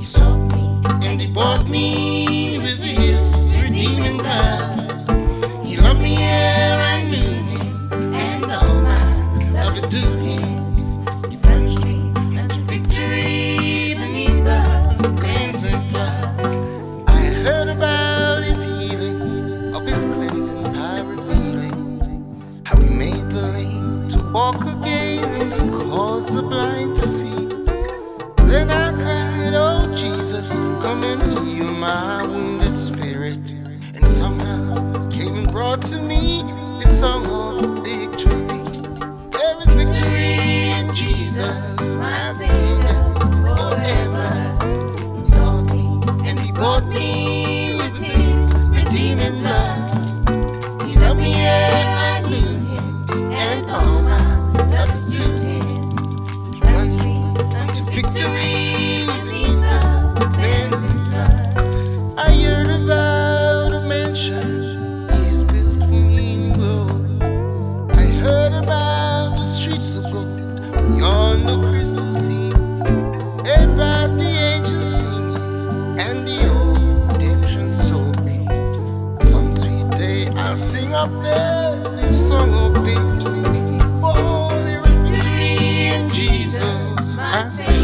sought me and he bought me with his redeeming blood. He loved me ere I knew him, and all my love is due him. He plunged me into victory beneath the cleansing flood. I heard about his healing, of his cleansing power revealing, how he made the lame to walk again and to cause the blind to see. Then I cried, oh Jesus, come and heal my wounded spirit. And somehow came and brought to me this song of victory. There is victory in Jesus, my Savior, forever. He sought me and he bought me with his redeeming blood. He loved me ere I knew him, and all my love is due him. He plunged me into victory beneath the cleansing flood. I heard about a mansion he has built for me in glory. I heard about the streets of gold beyond the crystal sea, about the angels singing and the old redemption story. Some sweet day I'll sing of this song of victory. Oh, there is victory in Jesus, my Savior.